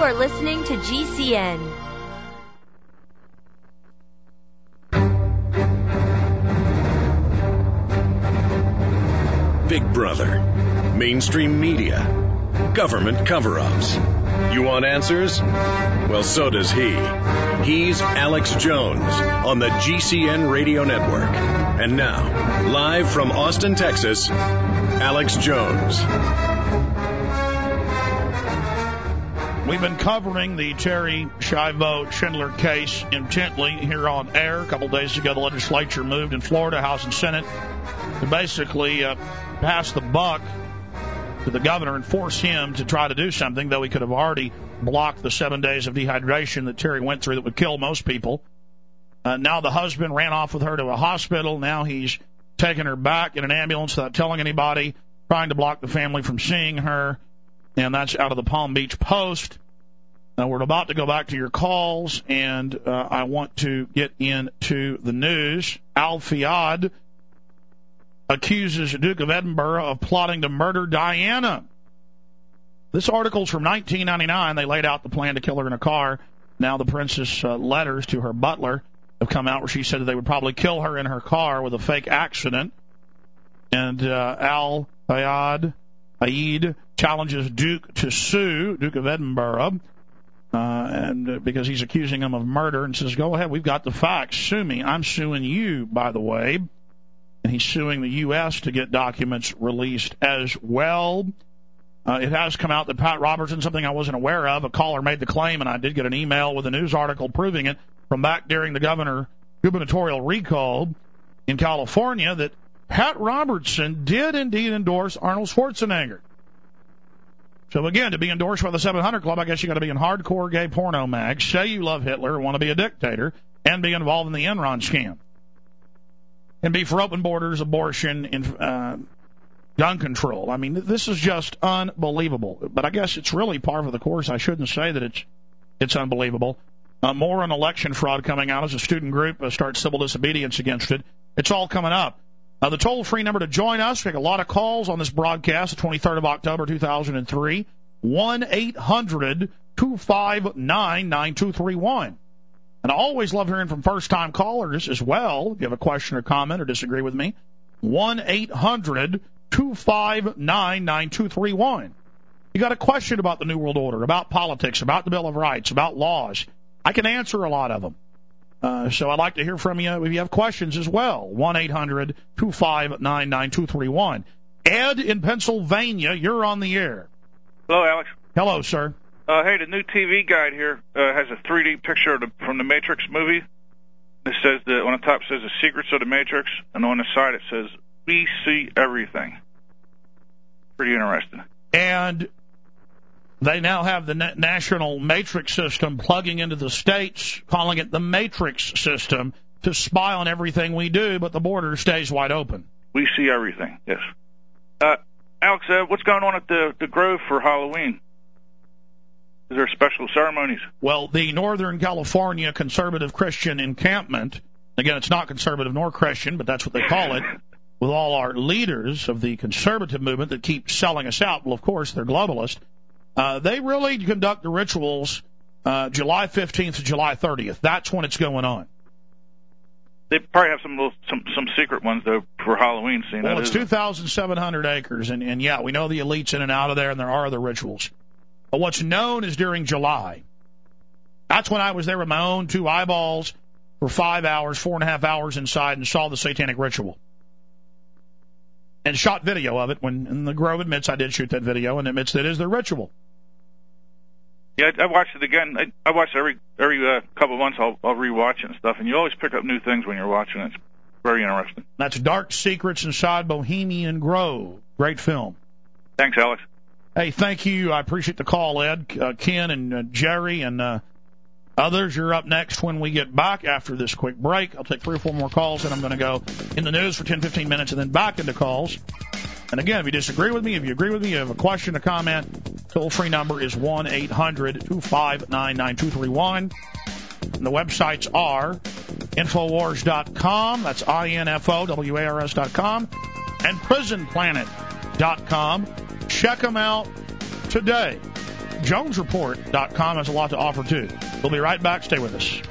You're listening to GCN. Big Brother, mainstream media, government cover-ups. You want answers? Well, so does he. He's Alex Jones on the GCN Radio Network. And now, live from Austin, Texas, Alex Jones. We've been covering the Terry Schiavo Schindler case intently here on air. A couple days ago, the legislature moved in Florida, House and Senate, to basically pass the buck to the governor and force him to try to do something, though he could have already blocked the 7 days of dehydration that Terry went through that would kill most people. Now the husband ran off with her to a hospital. Now he's taking her back in an ambulance without telling anybody, trying to block the family from seeing her. And that's out of the Palm Beach Post. Now we're about to go back to your calls, and I want to get into the news. Al Fayed accuses Duke of Edinburgh of plotting to murder Diana. This article's from 1999. They laid out the plan to kill her in a car. Now the princess' letters to her butler have come out where she said that they would probably kill her in her car with a fake accident. And Al Fayed challenges Duke to sue, Duke of Edinburgh, and because he's accusing him of murder, and says, go ahead, we've got the facts, sue me. I'm suing you, by the way. And he's suing the U.S. to get documents released as well. It has come out that Pat Robertson, something I wasn't aware of, a caller made the claim, and I did get an email with a news article proving it from back during the gubernatorial recall in California, that Pat Robertson did indeed endorse Arnold Schwarzenegger. So again, to be endorsed by the 700 Club, I guess you got to be in hardcore gay porno mags, say you love Hitler, want to be a dictator, and be involved in the Enron scam. And be for open borders, abortion, and gun control. I mean, this is just unbelievable. But I guess it's really par for the course. I shouldn't say that it's unbelievable. More on election fraud coming out as a student group starts civil disobedience against it. It's all coming up. The toll-free number to join us, we take a lot of calls on this broadcast, the 23rd of October, 2003, 1-800-259-9231. And I always love hearing from first-time callers as well. If you have a question or comment or disagree with me, 1-800-259-9231. You got a question about the New World Order, about politics, about the Bill of Rights, about laws. I can answer a lot of them. So I'd like to hear from you if you have questions as well. 1-800-259-9231. Ed in Pennsylvania, you're on the air. Hello, Alex. Hello, sir. Hey, the new TV guide here has a 3D picture from the Matrix movie. It says that on the top it says the secrets of the Matrix, and on the side it says we see everything. Pretty interesting. And they now have the national Matrix system plugging into the states, calling it the Matrix system, to spy on everything we do, but the border stays wide open. We see everything, yes. Alex, what's going on at the Grove for Halloween? Is there special ceremonies? Well, the Northern California Conservative Christian Encampment, again, it's not conservative nor Christian, but that's what they call it, with all our leaders of the conservative movement that keep selling us out. Well, of course, they're globalist. They really conduct the rituals July 15th to July 30th. That's when it's going on. They probably have some secret ones, though, for Halloween. Well, it's 2,700 acres, and yeah, we know the elite's in and out of there, and there are other rituals. But what's known is during July. That's when I was there with my own two eyeballs for 5 hours, 4.5 hours inside, and saw the satanic ritual. And shot video of it and the Grove admits I did shoot that video and admits that it is their ritual. Yeah, I watched it again. I watch every couple of months. I'll rewatch it and stuff, and you always pick up new things when you're watching it. It's very interesting. That's Dark Secrets Inside Bohemian Grove. Great film. Thanks, Alex. Hey, thank you. I appreciate the call, Ed. Ken and Jerry and others, you're up next when we get back after this quick break. I'll take 3 or 4 more calls, and I'm going to go in the news for 10, 15 minutes and then back into calls. And again, if you disagree with me, if you agree with me, you have a question, a comment, toll-free number is 1-800-259-9231. And the websites are Infowars.com, that's INFOWARS.com, and PrisonPlanet.com. Check them out today. JonesReport.com has a lot to offer, too. We'll be right back. Stay with us.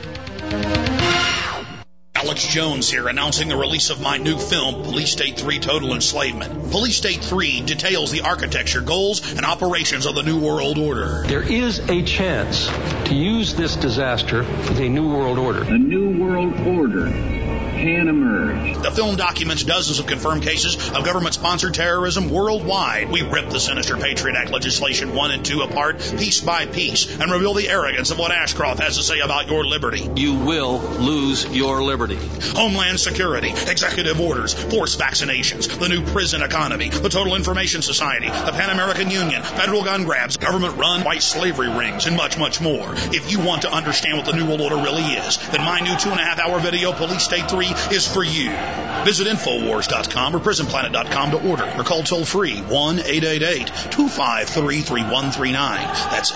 Alex Jones here, announcing the release of my new film, Police State 3 Total Enslavement. Police State 3 details the architecture, goals, and operations of the New World Order. There is a chance to use this disaster with a New World Order. A New World Order can emerge. The film documents dozens of confirmed cases of government-sponsored terrorism worldwide. We rip the sinister Patriot Act legislation 1 and 2 apart, piece by piece, and reveal the arrogance of what Ashcroft has to say about your liberty. You will lose your liberty. Homeland Security, executive orders, forced vaccinations, the new prison economy, the Total Information Society, the Pan American Union, federal gun grabs, government-run white slavery rings, and much, much more. If you want to understand what the New World Order really is, then my new 2.5-hour video, Police State 3, is for you. Visit Infowars.com or PrisonPlanet.com to order, or call toll-free 1-888-253-3139. That's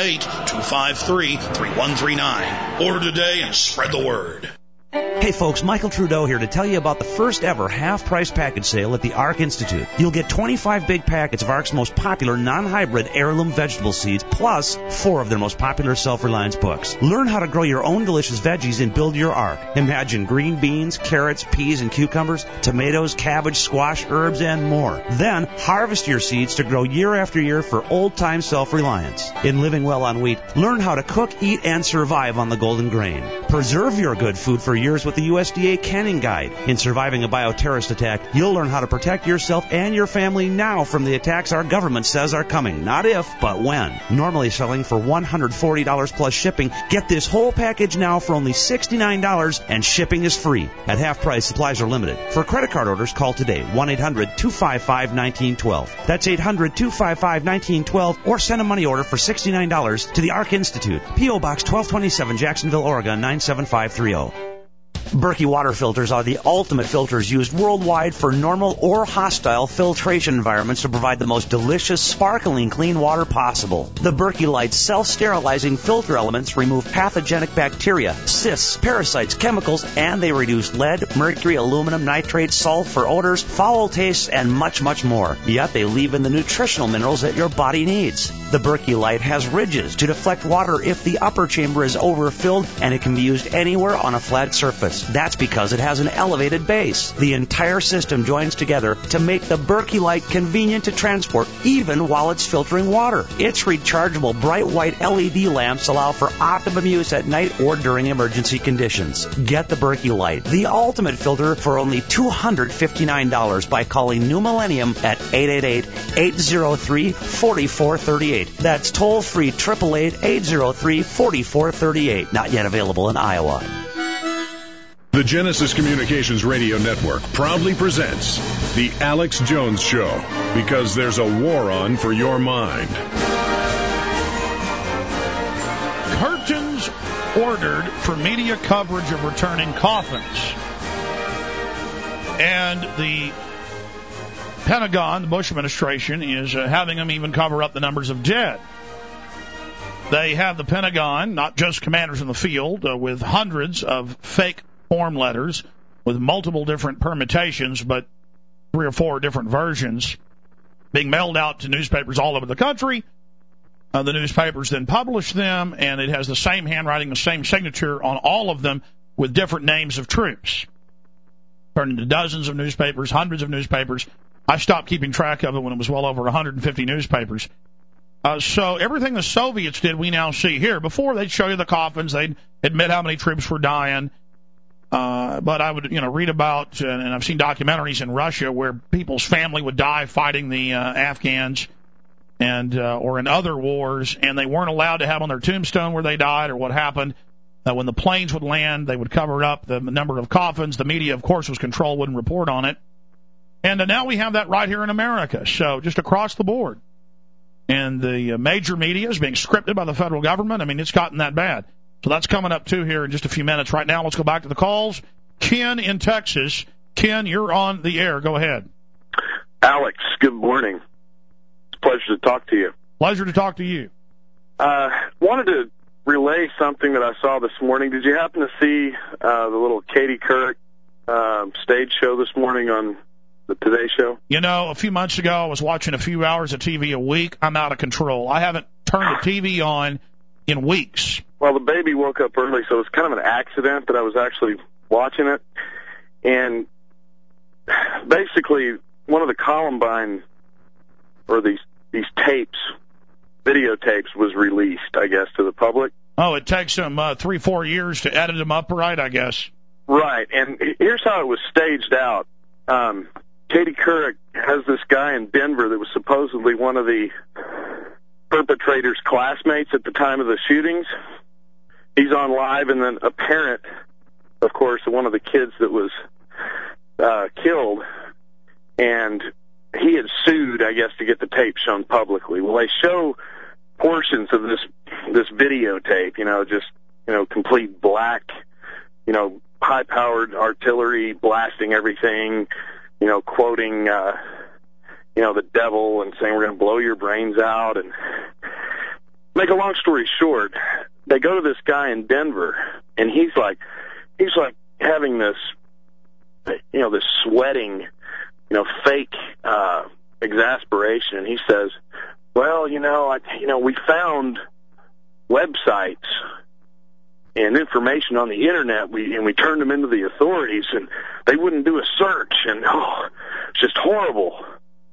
888-253-3139. Order today and spread the word. Hey folks, Michael Trudeau here to tell you about the first ever half-price package sale at the ARC Institute. You'll get 25 big packets of ARC's most popular non-hybrid heirloom vegetable seeds, plus 4 of their most popular self-reliance books. Learn how to grow your own delicious veggies and build your ARC. Imagine green beans, carrots, peas, and cucumbers, tomatoes, cabbage, squash, herbs, and more. Then harvest your seeds to grow year after year for old-time self-reliance. In living well on wheat, learn how to cook, eat, and survive on the golden grain. Preserve your good food for years with the USDA Canning Guide. In surviving a bioterrorist attack, you'll learn how to protect yourself and your family now from the attacks our government says are coming. Not if, but when. Normally selling for $140 plus shipping, get this whole package now for only $69, and shipping is free. At half price, supplies are limited. For credit card orders, call today, 1-800-255-1912. That's 800-255-1912, or send a money order for $69 to the ARC Institute, P.O. Box 1227, Jacksonville, Oregon, 97530. Berkey water filters are the ultimate filters used worldwide for normal or hostile filtration environments to provide the most delicious, sparkling, clean water possible. The Berkey Light self-sterilizing filter elements remove pathogenic bacteria, cysts, parasites, chemicals, and they reduce lead, mercury, aluminum, nitrates, sulfur, odors, foul tastes, and much, much more. Yet they leave in the nutritional minerals that your body needs. The Berkey Light has ridges to deflect water if the upper chamber is overfilled, and it can be used anywhere on a flat surface. That's because it has an elevated base. The entire system joins together to make the Berkey Light convenient to transport, even while it's filtering water. Its rechargeable bright white LED lamps allow for optimum use at night or during emergency conditions. Get the Berkey Light, the ultimate filter, for only $259 by calling New Millennium at 888-803-4438. That's toll-free 888-803-4438. Not yet available in Iowa. The Genesis Communications Radio Network proudly presents The Alex Jones Show, because there's a war on for your mind. Curtains ordered for media coverage of returning coffins. And the Pentagon, the Bush administration, is having them even cover up the numbers of dead. They have the Pentagon, not just commanders in the field, with hundreds of fake form letters with multiple different permutations, but 3 or 4 different versions being mailed out to newspapers all over the country. The newspapers then publish them, and it has the same handwriting, the same signature on all of them with different names of troops. Turned into dozens of newspapers, hundreds of newspapers. I stopped keeping track of it when it was well over 150 newspapers. So everything the Soviets did, we now see here. Before, they'd show you the coffins. They'd admit how many troops were dying. But I would, read about, and I've seen documentaries in Russia where people's family would die fighting the Afghans, and or in other wars, and they weren't allowed to have on their tombstone where they died or what happened. When the planes would land, they would cover up the number of coffins. The media, of course, was controlled, wouldn't report on it. And now we have that right here in America, so just across the board. And the major media is being scripted by the federal government. I mean, it's gotten that bad. So that's coming up, too, here in just a few minutes. Right now, let's go back to the calls. Ken in Texas. Ken, you're on the air. Go ahead. Alex, good morning. It's a pleasure to talk to you. Pleasure to talk to you. Wanted to relay something that I saw this morning. Did you happen to see the little Katie Couric stage show this morning on the Today Show? You know, a few months ago, I was watching a few hours of TV a week. I'm out of control. I haven't turned the TV on in weeks. Well, the baby woke up early, so it was kind of an accident that I was actually watching it. And basically, one of the Columbine, or these tapes, videotapes, was released, I guess, to the public. Oh, it takes them 3-4 years to edit them up, right, I guess. Right, and here's how it was staged out. Katie Couric has this guy in Denver that was supposedly one of the perpetrator's classmates at the time of the shootings. He's on live, and then a parent, of course, one of the kids that was killed, and he had sued, I guess, to get the tape shown publicly. Well, they show portions of this videotape, complete black, high-powered artillery blasting everything, quoting, the devil and saying we're going to blow your brains out. And make a long story short, they go to this guy in Denver, and he's like having this, this sweating, fake exasperation. And he says, well, we found websites and information on the internet, and we turned them into the authorities, and they wouldn't do a search, and it's just horrible.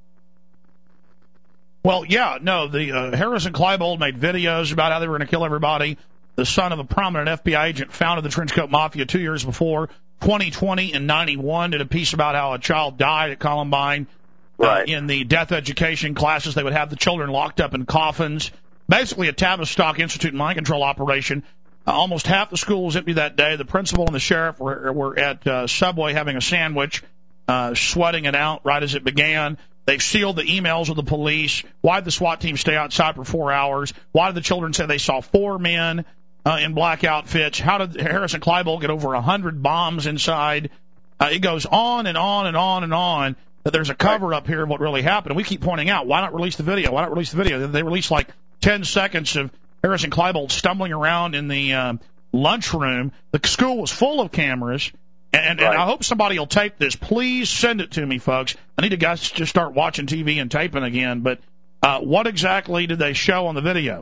Well, yeah, no, the Harrison Klebold made videos about how they were going to kill everybody. The son of a prominent FBI agent founded the Trenchcoat Mafia 2 years before. 2020 and 91 did a piece about how a child died at Columbine. Right. In the death education classes, they would have the children locked up in coffins. Basically a Tavistock Institute mind control operation. Almost half the school was empty that day. The principal and the sheriff were at Subway having a sandwich, sweating it out right as it began. They've sealed the emails with the police. Why did the SWAT team stay outside for 4 hours? Why did the children say they saw 4 men in black outfits? How did Harrison Klebold get over 100 bombs inside? It goes on and on and on and on. That there's a cover-up here of what really happened. And we keep pointing out, why not release the video? Why not release the video? They released like 10 seconds of Harrison Klebold stumbling around in the lunchroom. The school was full of cameras, and I hope somebody will tape this. Please send it to me, folks. I need to guys just start watching TV and taping again. But what exactly did they show on the video?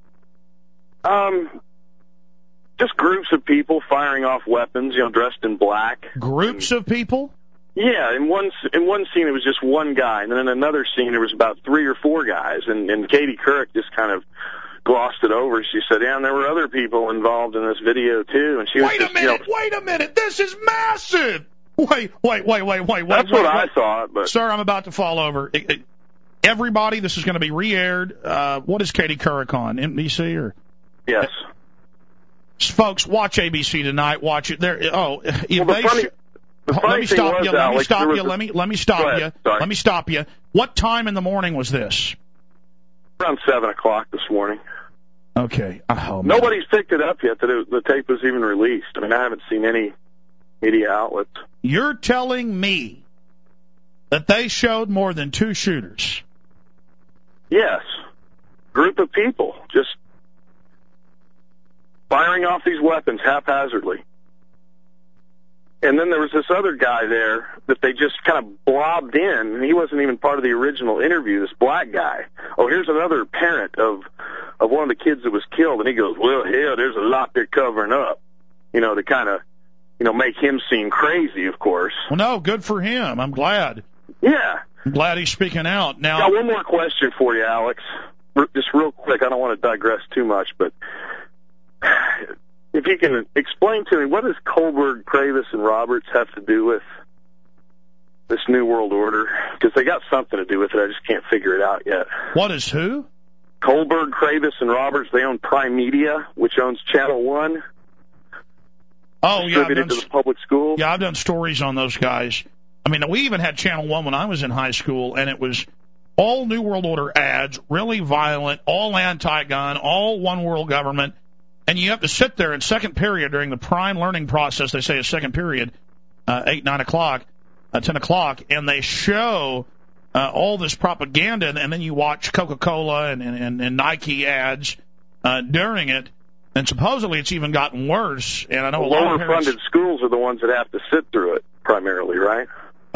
Just groups of people firing off weapons, dressed in black. Groups of people? Yeah, in one scene it was just one guy, and then in another scene there was about 3 or 4 guys, and Katie Couric just kind of glossed it over. She said, yeah, and there were other people involved in this video too. And she wait a minute, this is massive. Wait. That's what I thought, but sir, I'm about to fall over. Everybody, this is going to be re-aired. What is Katie Couric on? NBC or? Yes. Folks, watch ABC tonight. Watch it. Let me stop you. What time in the morning was this? Around 7 o'clock this morning. Okay. Oh, nobody's picked it up yet that the tape was even released. I mean, I haven't seen any media outlets. You're telling me that they showed more than 2 shooters? Yes. Group of people just firing off these weapons haphazardly. And then there was this other guy there that they just kind of blobbed in, and he wasn't even part of the original interview, this black guy. Oh, here's another parent of one of the kids that was killed, and he goes, well, hell, there's a lot they're covering up, to kind of, make him seem crazy, of course. Well, no, good for him. I'm glad. Yeah. I'm glad he's speaking out. Now, got one more question for you, Alex. Just real quick, I don't want to digress too much, but if you can explain to me, what does Kohlberg, Kravis, and Roberts have to do with this New World Order? Because they got something to do with it. I just can't figure it out yet. What is who? Kohlberg, Kravis, and Roberts. They own Prime Media, which owns Channel One. Oh, yeah. Distributed to the public schools. Yeah, I've done stories on those guys. I mean, we even had Channel One when I was in high school, and it was all New World Order ads, really violent, all anti-gun, all one world government. And you have to sit there in second period during the prime learning process. They say a second period, 8, 9 o'clock, 10 o'clock, and they show all this propaganda, and then you watch Coca-Cola and Nike ads during it. And supposedly it's even gotten worse. And I know a lot of lower-funded schools are the ones that have to sit through it primarily, right?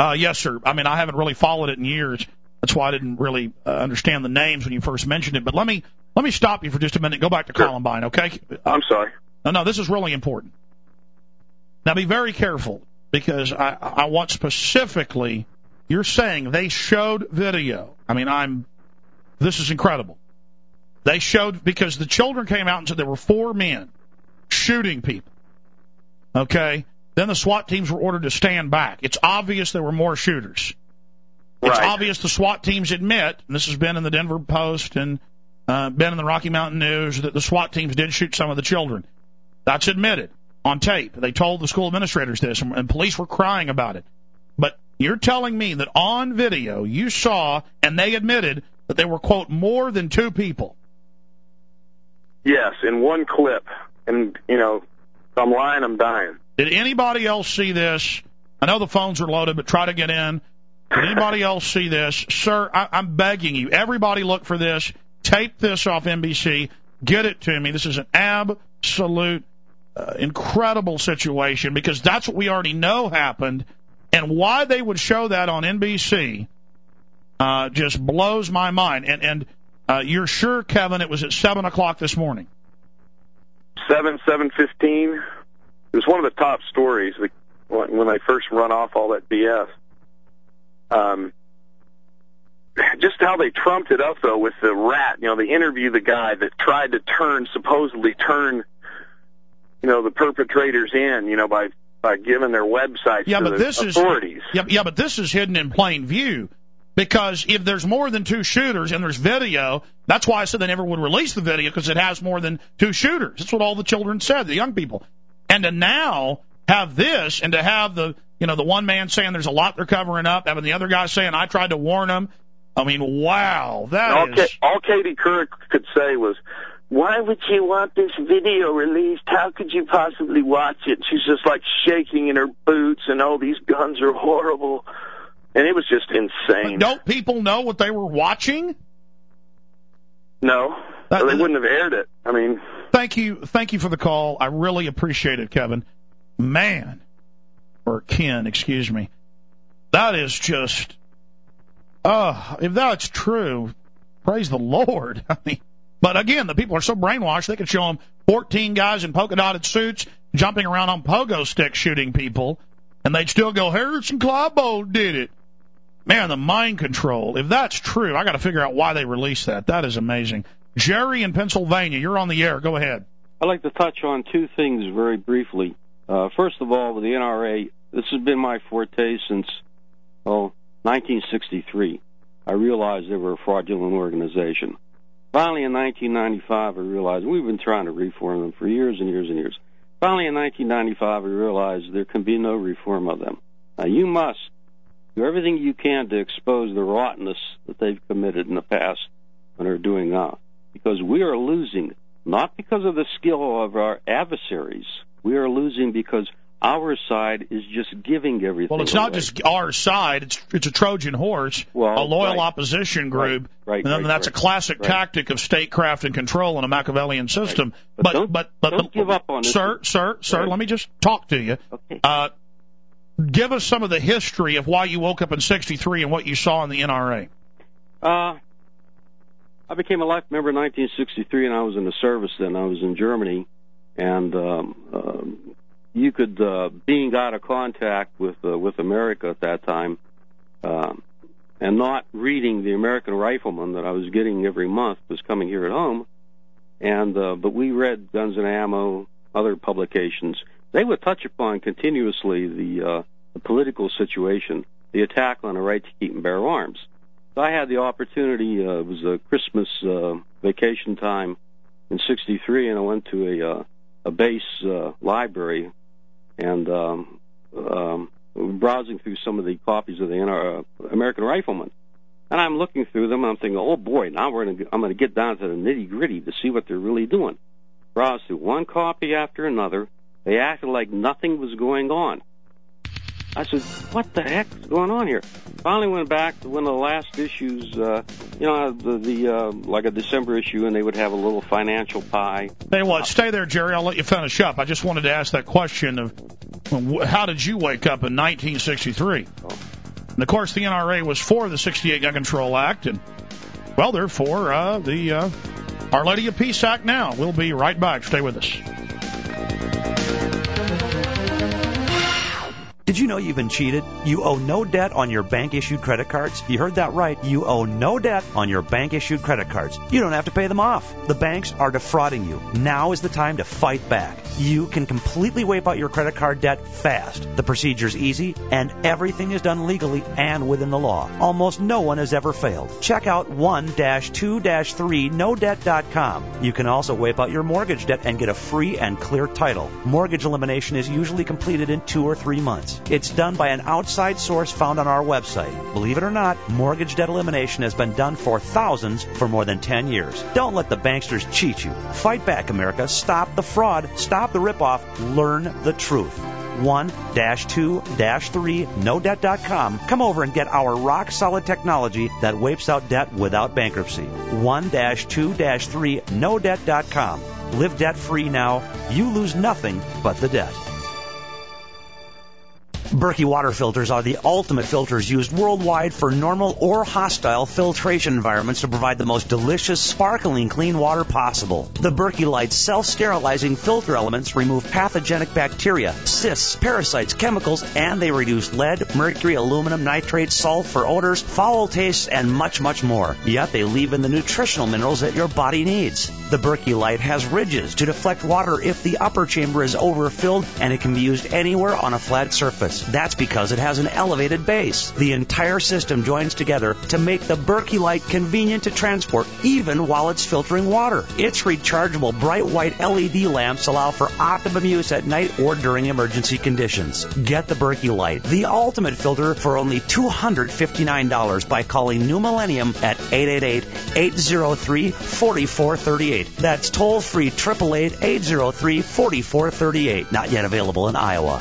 Yes, sir. I mean, I haven't really followed it in years. That's why I didn't really understand the names when you first mentioned it. But let me stop you for just a minute. Go back to Columbine, okay? I'm sorry. No, this is really important. Now, be very careful, because I want specifically, you're saying they showed video. I mean, this is incredible. They showed, because the children came out and said there were 4 men shooting people. Okay? Then the SWAT teams were ordered to stand back. It's obvious there were more shooters. It's obvious the SWAT teams admit, and this has been in the Denver Post and been in the Rocky Mountain News, that the SWAT teams did shoot some of the children. That's admitted on tape. They told the school administrators this, and police were crying about it. But you're telling me that on video you saw, and they admitted, that there were, quote, more than 2 people. Yes, in one clip. And, you know, if I'm lying, I'm dying. Did anybody else see this? I know the phones are loaded, but try to get in. Did anybody else see this? Sir, I'm begging you. Everybody look for this. Tape this off NBC. Get it to me. This is an absolute incredible situation, because that's what we already know happened. And why they would show that on NBC just blows my mind. And you're sure, Kevin, it was at 7 o'clock this morning? 7:15. It was one of the top stories when they first run off all that BS. Just how they trumped it up, though, with the rat. You know, they interviewed the guy that tried to supposedly turn, you know, the perpetrators in, you know, by giving their websites to the authorities. Yeah, but this is hidden in plain view. Because if there's more than 2 shooters and there's video, that's why I said they never would release the video, because it has more than 2 shooters. That's what all the children said, the young people. And to now have this, and to have the one man saying there's a lot they're covering up, having the other guy saying I tried to warn them. I mean, wow, all Katie Couric could say was, "Why would you want this video released? How could you possibly watch it?" She's just like shaking in her boots, and oh, these guns are horrible. And it was just insane. But don't people know what they were watching? No, they wouldn't have aired it. I mean, thank you for the call. I really appreciate it, Kevin. Or Ken, excuse me. That is just, if that's true, praise the Lord. I mean, but again, the people are so brainwashed they could show them 14 guys in polka dotted suits jumping around on pogo sticks shooting people, and they'd still go, Harrison Clybo did it. Man, the mind control. If that's true, I got to figure out why they released that. That is amazing. Jerry in Pennsylvania, you're on the air. Go ahead. I'd like to touch on 2 things very briefly. First of all, with the NRA, this has been my forte since 1963. I realized they were a fraudulent organization. Finally, in 1995, I realized we've been trying to reform them for years and years and years. Finally, in 1995, I realized there can be no reform of them. Now, you must do everything you can to expose the rottenness that they've committed in the past and are doing now, because we are losing, not because of the skill of our adversaries. We are losing because our side is just giving everything. Well, it's not just our side. It's a Trojan horse, a loyal opposition group. Right. And that's a classic tactic of statecraft and control in a Machiavellian system. Right. But don't give up on it. Sir, let me just talk to you. Okay. Give us some of the history of why you woke up in '63 and what you saw in the NRA. I became a life member in 1963, and I was in the service then. I was in Germany, and you could, being out of contact with America at that time, and not reading the American Rifleman that I was getting every month was coming here at home, and but we read Guns and Ammo, other publications. They would touch upon continuously the political situation, the attack on the right to keep and bear arms. So I had the opportunity, it was a Christmas vacation time in '63, and I went to a base library and browsing through some of the copies of the American Rifleman. And I'm looking through them, and I'm thinking, oh boy, now I'm going to get down to the nitty-gritty to see what they're really doing. Browsed through one copy after another. They acted like nothing was going on. I said, what the heck is going on here? Finally went back to one of the last issues, like a December issue, and they would have a little financial pie. Hey, what? Stay there, Jerry. I'll let you finish up. I just wanted to ask that question of how did you wake up in 1963? And, of course, the NRA was for the 68 Gun Control Act, and, well, they're for the Our Lady of Peace Act now. We'll be right back. Stay with us. Did you know you've been cheated? You owe no debt on your bank-issued credit cards. You heard that right. You owe no debt on your bank-issued credit cards. You don't have to pay them off. The banks are defrauding you. Now is the time to fight back. You can completely wipe out your credit card debt fast. The procedure's easy, and everything is done legally and within the law. Almost no one has ever failed. Check out 1-2-3nodebt.com. You can also wipe out your mortgage debt and get a free and clear title. Mortgage elimination is usually completed in 2 or 3 months. It's done by an outside source found on our website. Believe it or not, mortgage debt elimination has been done for thousands for more than 10 years. Don't let the banksters cheat you. Fight back, America. Stop the fraud. Stop the ripoff. Learn the truth. 1-2-3nodebt.com. Come over and get our rock-solid technology that wipes out debt without bankruptcy. 1-2-3nodebt.com. Live debt-free now. You lose nothing but the debt. Berkey water filters are the ultimate filters used worldwide for normal or hostile filtration environments to provide the most delicious, sparkling, clean water possible. The Berkey Light self-sterilizing filter elements remove pathogenic bacteria, cysts, parasites, chemicals, and they reduce lead, mercury, aluminum, nitrates, sulfur, odors, foul tastes, and much, much more. Yet they leave in the nutritional minerals that your body needs. The Berkey Light has ridges to deflect water if the upper chamber is overfilled, and it can be used anywhere on a flat surface. That's because it has an elevated base. The entire system joins together to make the Berkey Light convenient to transport, even while it's filtering water. Its rechargeable bright white LED lamps allow for optimum use at night or during emergency conditions. Get the Berkey Light, the ultimate filter, for only $259 by calling New Millennium at 888-803-4438. That's toll-free 888-803-4438. Not yet available in Iowa.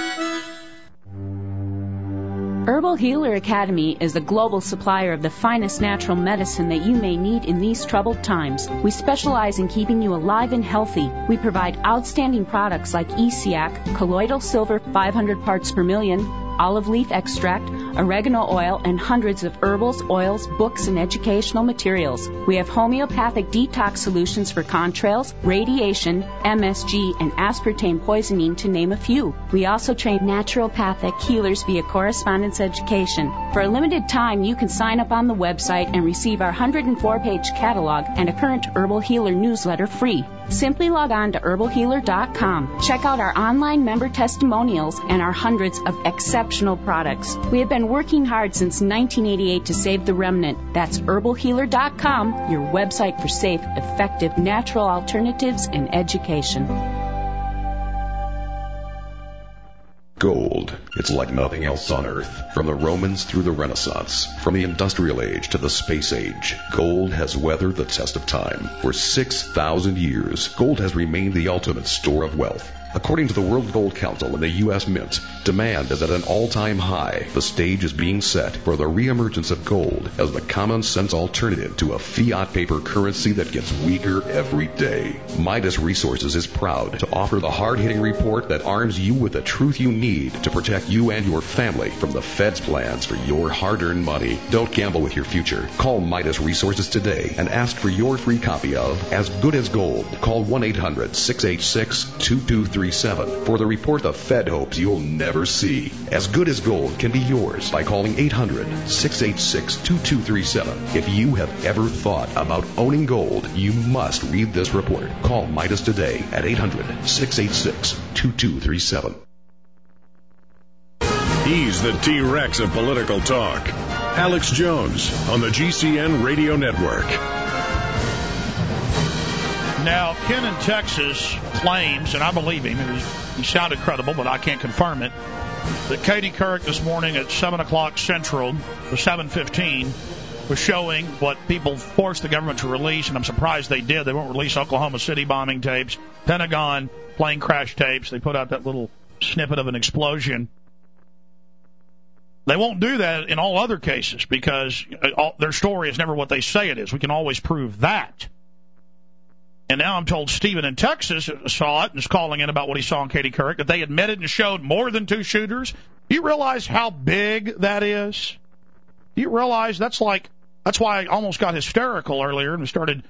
Herbal Healer Academy is a global supplier of the finest natural medicine that you may need in these troubled times. We specialize in keeping you alive and healthy. We provide outstanding products like ESIAC, colloidal silver 500 parts per million, olive leaf extract, oregano oil, and hundreds of herbals, oils, books, and educational materials. We have homeopathic detox solutions for contrails, radiation, MSG, and aspartame poisoning, to name a few. We also train naturopathic healers via correspondence education. For a limited time, you can sign up on the website and receive our 104-page catalog and a current Herbal Healer newsletter free. Simply log on to herbalhealer.com. Check out our online member testimonials and our hundreds of exceptional products. We have been working hard since 1988 to save the remnant. That's herbalhealer.com, your website for safe, effective, natural alternatives and education. Gold. It's like nothing else on Earth. From the Romans through the Renaissance, from the Industrial Age to the Space Age, gold has weathered the test of time. For 6,000 years, gold has remained the ultimate store of wealth. According to the World Gold Council and the U.S. Mint, demand is at an all-time high. The stage is being set for the reemergence of gold as the common-sense alternative to a fiat paper currency that gets weaker every day. Midas Resources is proud to offer the hard-hitting report that arms you with the truth you need to protect you and your family from the Fed's plans for your hard-earned money. Don't gamble with your future. Call Midas Resources today and ask for your free copy of As Good as Gold. Call 1-800-686-2237 for the report the Fed hopes you'll never see. As Good as Gold can be yours by calling 800-686-2237. If you have ever thought about owning gold, you must read this report. Call Midas today at 800-686-2237. He's the T-Rex of political talk. Alex Jones on the GCN Radio Network. Now, Ken in Texas claims, and I believe him, he sounded credible, but I can't confirm it, that Katie Couric this morning at 7 o'clock Central, or 7:15, was showing what people forced the government to release, and I'm surprised they did. They won't release Oklahoma City bombing tapes, Pentagon plane crash tapes. They put out that little snippet of an explosion. They won't do that in all other cases because their story is never what they say it is. We can always prove that. And now I'm told Stephen in Texas saw it and is calling in about what he saw in Katie Couric, that they admitted and showed more than 2 shooters, Do you realize how big that is? Do you realize that's why I almost got hysterical earlier and started,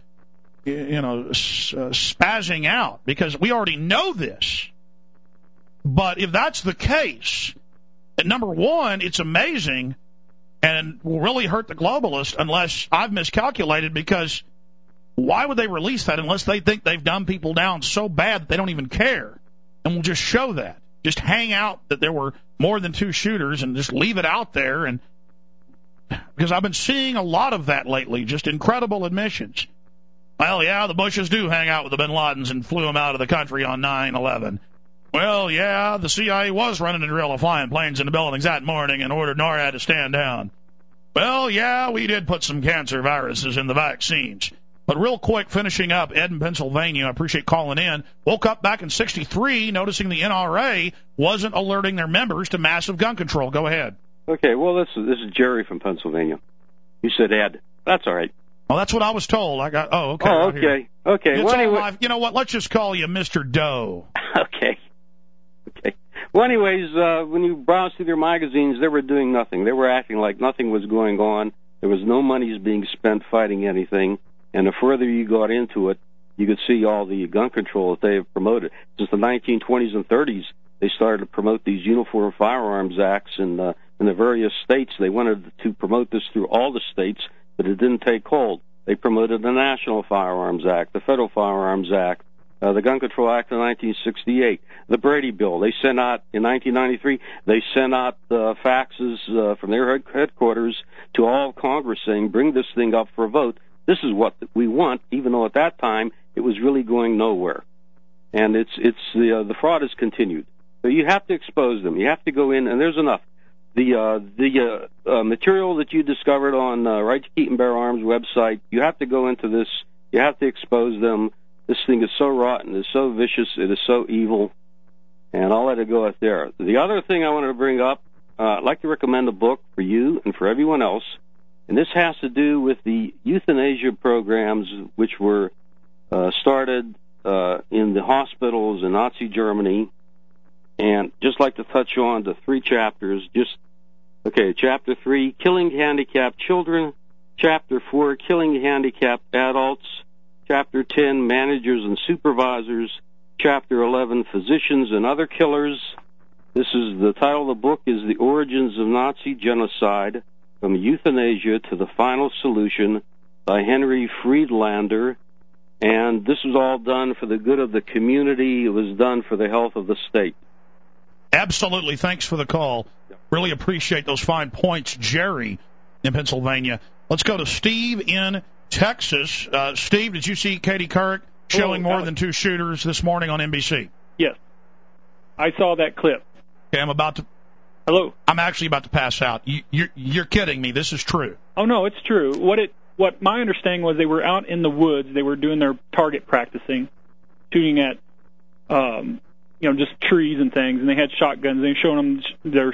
spazzing out, because we already know this. But if that's the case, number one, it's amazing and will really hurt the globalists unless I've miscalculated, because why would they release that unless they think they've done people down so bad that they don't even care? And we'll just show that. Just hang out that there were more than 2 shooters and just leave it out there. And because I've been seeing a lot of that lately, just incredible admissions. Well, yeah, the Bushes do hang out with the bin Ladens and flew them out of the country on 9/11. Well, yeah, the CIA was running a drill of flying planes into buildings that morning and ordered NORAD to stand down. Well, yeah, we did put some cancer viruses in the vaccines. But real quick, finishing up, Ed in Pennsylvania, I appreciate calling in, woke up back in 1963 noticing the NRA wasn't alerting their members to massive gun control. Go ahead. Okay, well, this is Jerry from Pennsylvania. You said Ed. That's all right. Well, that's what I was told. Okay. Oh, right okay. Here. Okay. Well, anyway, you know what? Let's just call you Mr. Doe. Okay. Well, anyways, when you browse through their magazines, they were doing nothing. They were acting like nothing was going on. There was no monies being spent fighting anything. And the further you got into it, you could see all the gun control that they have promoted. Since the 1920s and 30s, they started to promote these Uniform Firearms Acts in the various states. They wanted to promote this through all the states, but it didn't take hold. They promoted the National Firearms Act, the Federal Firearms Act, the Gun Control Act of 1968, the Brady Bill. They sent out, in 1993, they sent out faxes from their headquarters to all of Congress saying, bring this thing up for a vote. This is what we want, even though at that time it was really going nowhere. And the fraud has continued. So you have to expose them. You have to go in, and there's enough. The material that you discovered on Right to Keep and Bear Arms website, you have to go into this. You have to expose them. This thing is so rotten, it's so vicious, it is so evil, and I'll let it go out there. The other thing I wanted to bring up, I'd like to recommend a book for you and for everyone else, and this has to do with the euthanasia programs which were started in the hospitals in Nazi Germany, and just like to touch on the 3 chapters. Chapter 3, Killing Handicapped Children. Chapter 4, Killing Handicapped Adults. Chapter 10, Managers and Supervisors. Chapter 11, Physicians and Other Killers. This is the title of the book is The Origins of Nazi Genocide, From Euthanasia to the Final Solution, by Henry Friedlander. And this was all done for the good of the community. It was done for the health of the state. Absolutely. Thanks for the call. Really appreciate those fine points, Jerry in Pennsylvania. Let's go to Steve in Texas. Steve, did you see Katie Couric showing more than 2 shooters this morning on NBC? Yes. I saw that clip. Okay, Hello? I'm actually about to pass out. You're kidding me. This is true. Oh, no, it's true. What my understanding was, they were out in the woods. They were doing their target practicing, shooting at, just trees and things, and they had shotguns. They were showing them their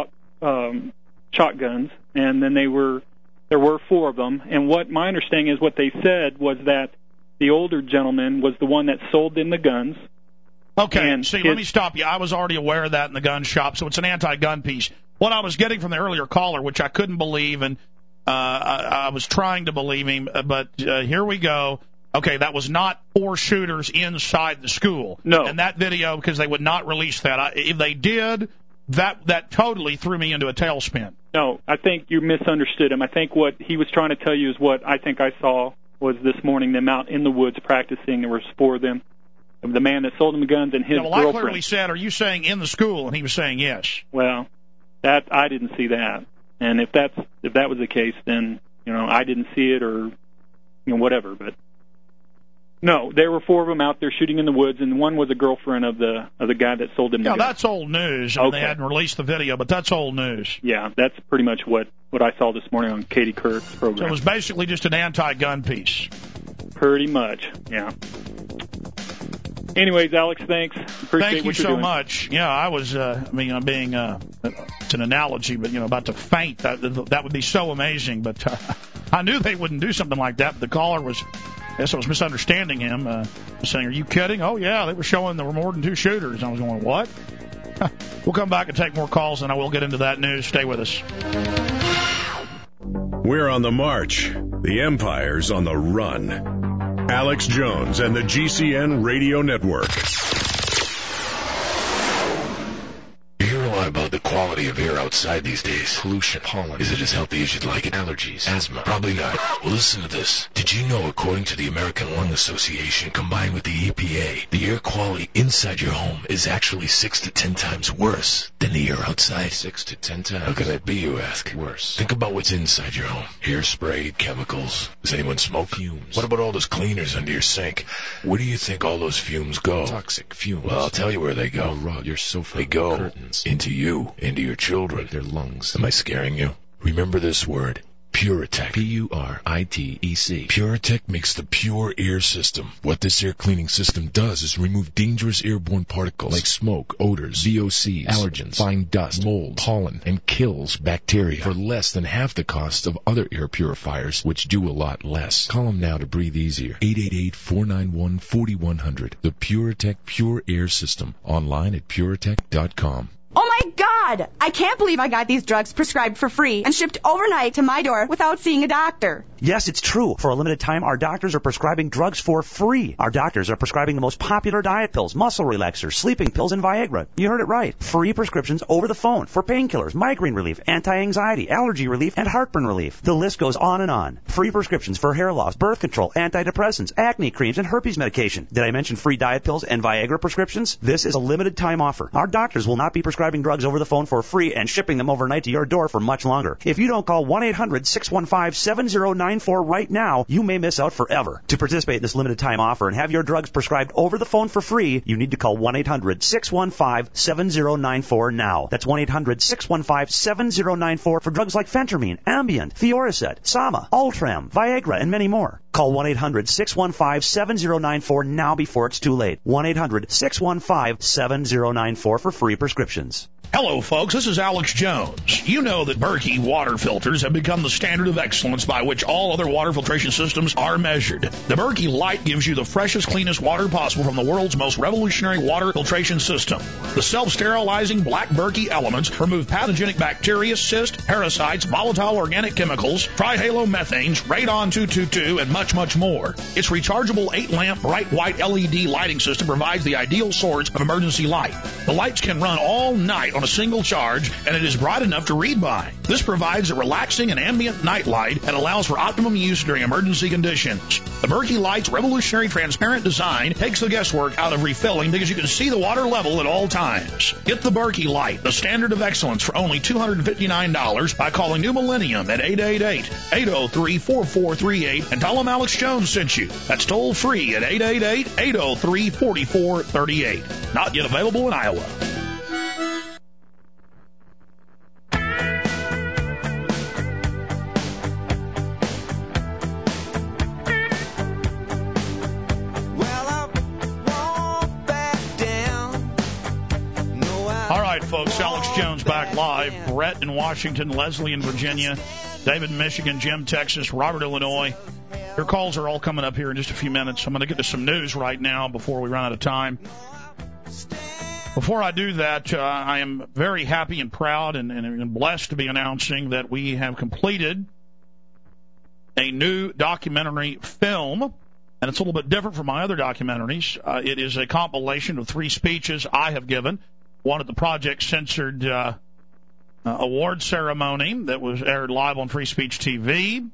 shotguns, and then there were 4 of them. And what my understanding is, what they said was that the older gentleman was the one that sold them the guns. Okay, let me stop you. I was already aware of that in the gun shop, so it's an anti-gun piece. What I was getting from the earlier caller, which I couldn't believe, and I was trying to believe him, but here we go. Okay, that was not 4 shooters inside the school. No. And that video, because they would not release that. If they did, that totally threw me into a tailspin. No, I think you misunderstood him. I think what he was trying to tell you is what I think I saw was this morning, them out in the woods practicing. There were 4 of them. The man that sold them the guns and his girlfriend. I clearly said, are you saying in the school? And he was saying yes. Well, that I didn't see that. And if that was the case, then, I didn't see it or, whatever. But no, there were 4 of them out there shooting in the woods, and one was a girlfriend of the guy that sold them the guns. That's old news. Okay. They hadn't released the video, but that's old news. Yeah, that's pretty much what I saw this morning on Katie Couric's program. So it was basically just an anti-gun piece. Pretty much, yeah. Anyways, Alex, thanks. Thank you so much. Yeah, I was, being, it's an analogy, but, about to faint. That would be so amazing. But I knew they wouldn't do something like that. But the caller was, I guess I was misunderstanding him, saying, are you kidding? Oh, yeah, they were showing there were more than 2 shooters. I was going, what? We'll come back and take more calls, and I will get into that news. Stay with us. We're on the march. The empire's on the run. Alex Jones and the GCN Radio Network. You hear a lot about the quality of air outside these days. Pollution, pollen. Is it as healthy as you'd like it? Allergies, asthma. Probably not. Well, listen to this. Did you know, according to the American Lung Association, combined with the EPA, the air quality inside your home is actually 6 to 10 times worse than the air outside? 6 to 10 times? How can that be, you ask? Worse. Think about what's inside your home. Hairspray, chemicals. Does anyone smoke? Fumes. What about all those cleaners under your sink? Where do you think all those fumes go? Toxic fumes. Well, I'll tell you where they go. Your rug, your sofa, they go curtains. Into you, into your children, their lungs. Am I scaring you? Remember this word. Puritech. P-U-R-I-T-E-C. Puritech makes the pure air system. What this air cleaning system does is remove dangerous airborne particles like smoke, odors, VOCs, allergens, fine dust, mold, pollen, and kills bacteria for less than half the cost of other air purifiers, which do a lot less. Call them now to breathe easier. 888-491-4100. The Puritech Pure Air System. Online at puritech.com. Oh my God! I can't believe I got these drugs prescribed for free and shipped overnight to my door without seeing a doctor. Yes, it's true. For a limited time, our doctors are prescribing drugs for free. Our doctors are prescribing the most popular diet pills, muscle relaxers, sleeping pills, and Viagra. You heard it right. Free prescriptions over the phone for painkillers, migraine relief, anti-anxiety, allergy relief, and heartburn relief. The list goes on and on. Free prescriptions for hair loss, birth control, antidepressants, acne creams, and herpes medication. Did I mention free diet pills and Viagra prescriptions? This is a limited time offer. Our doctors will not be prescribing drugs over the phone for free and shipping them overnight to your door for much longer. If you don't call 1-800-615-7094 right now, you may miss out forever. To participate in this limited time offer and have your drugs prescribed over the phone for free, you need to call 1-800-615-7094 now. That's 1-800-615-7094 for drugs like Phentermine, Ambien, Fioricet, Sama, Ultram, Viagra, and many more. Call 1-800-615-7094 now before it's too late. 1-800-615-7094 for free prescriptions. Hello, folks. This is Alex Jones. You know that Berkey water filters have become the standard of excellence by which all other water filtration systems are measured. The Berkey Light gives you the freshest, cleanest water possible from the world's most revolutionary water filtration system. The self-sterilizing black Berkey elements remove pathogenic bacteria, cysts, parasites, volatile organic chemicals, trihalomethanes, radon-222, and much, much more. Its rechargeable 8-lamp bright white LED lighting system provides the ideal source of emergency light. The lights can run all night on a single charge, and it is bright enough to read by. This provides a relaxing and ambient night light and allows for optimum use during emergency conditions. The Berkey Light's revolutionary transparent design takes the guesswork out of refilling because you can see the water level at all times. Get the Berkey Light, the standard of excellence, for only $259 by calling New Millennium at 888-803-4438 and tell them Alex Jones sent you. That's toll free at 888-803-4438. Not yet available in Iowa. All right, folks, Alex Jones back live. Brett in Washington, Leslie in Virginia, David in Michigan, Jim, Texas, Robert, Illinois. Your calls are all coming up here in just a few minutes. I'm going to get to some news right now before we run out of time. Before I do that, I am very happy and proud and blessed to be announcing that we have completed a new documentary film, and it's a little bit different from my other documentaries. It is a compilation of 3 speeches I have given. One at the Project Censored award ceremony that was aired live on Free Speech TV,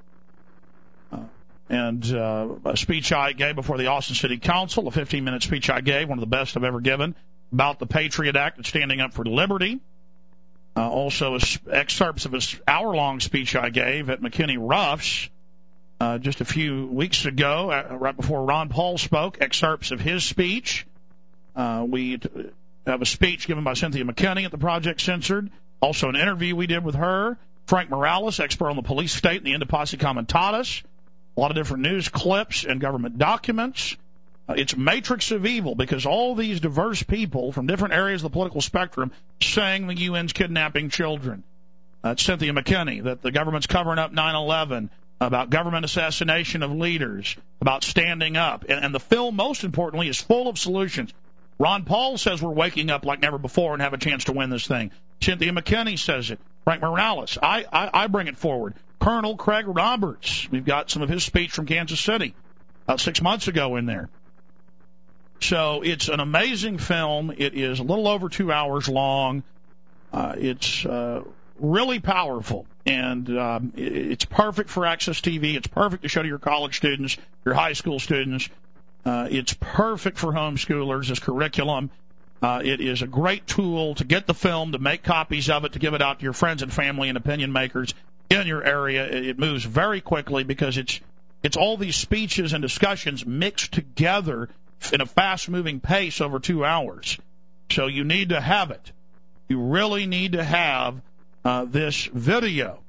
and a speech I gave before the Austin City Council, a 15-minute speech I gave, one of the best I've ever given, about the Patriot Act and standing up for liberty. Also, excerpts of an hour-long speech I gave at McKinney Ruff's just a few weeks ago, right before Ron Paul spoke, excerpts of his speech. We have a speech given by Cynthia McKinney at the Project Censored. Also an interview we did with her. Frank Morales, expert on the police state and the Inter Passe Comitatus. A lot of different news clips and government documents. It's Matrix of Evil because all these diverse people from different areas of the political spectrum saying the UN's kidnapping children. Cynthia McKinney, that the government's covering up 9/11, about government assassination of leaders, about standing up. And the film, most importantly, is full of solutions. Ron Paul says we're waking up like never before and have a chance to win this thing. Cynthia McKinney says it. Frank Morales. I bring it forward. Colonel Craig Roberts. We've got some of his speech from Kansas City about 6 months ago in there. So it's an amazing film. It is a little over 2 hours long. It's really powerful, and it's perfect for Access TV. It's perfect to show to your college students, your high school students. It's perfect for homeschoolers as curriculum. It is a great tool to get the film, to make copies of it, to give it out to your friends and family and opinion makers in your area. It moves very quickly because it's all these speeches and discussions mixed together in a fast-moving pace over 2 hours. So you need to have it. You really need to have this video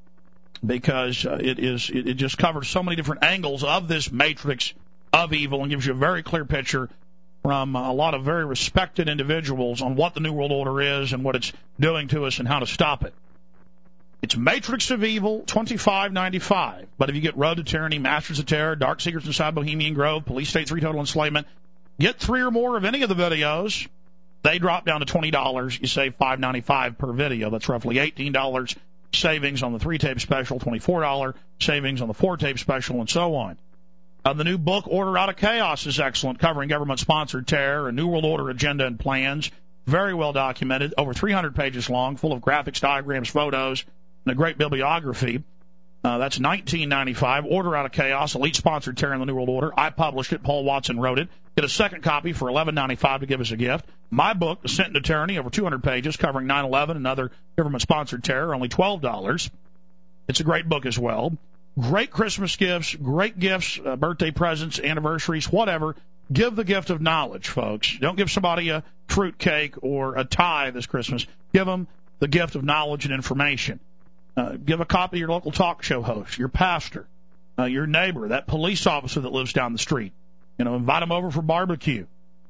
because it just covers so many different angles of this matrix of evil and gives you a very clear picture from a lot of very respected individuals on what the New World Order is and what it's doing to us and how to stop it. It's Matrix of Evil, $25.95. But if you get Road to Tyranny, Masters of Terror, Dark Secrets Inside Bohemian Grove, Police State 3 Total Enslavement, get 3 or more of any of the videos. They drop down to $20. You save $5.95 per video. That's roughly $18 savings on the 3-tape special, $24 savings on the 4-tape special, and so on. The new book, Order Out of Chaos, is excellent, covering government-sponsored terror, a New World Order agenda and plans. Very well documented, over 300 pages long, full of graphics, diagrams, photos, and a great bibliography. That's $19.95. Order Out of Chaos, elite-sponsored terror in the New World Order. I published it. Paul Watson wrote it. Get a second copy for $11.95 to give as a gift. My book, Ascent into Tyranny, over 200 pages, covering 9/11 and other government-sponsored terror, only $12. It's a great book as well. Great Christmas gifts, great gifts, birthday presents, anniversaries, whatever. Give the gift of knowledge, folks. Don't give somebody a fruit cake or a tie this Christmas. Give them the gift of knowledge and information. Give a copy to your local talk show host, your pastor, your neighbor, that police officer that lives down the street. Invite them over for barbecue.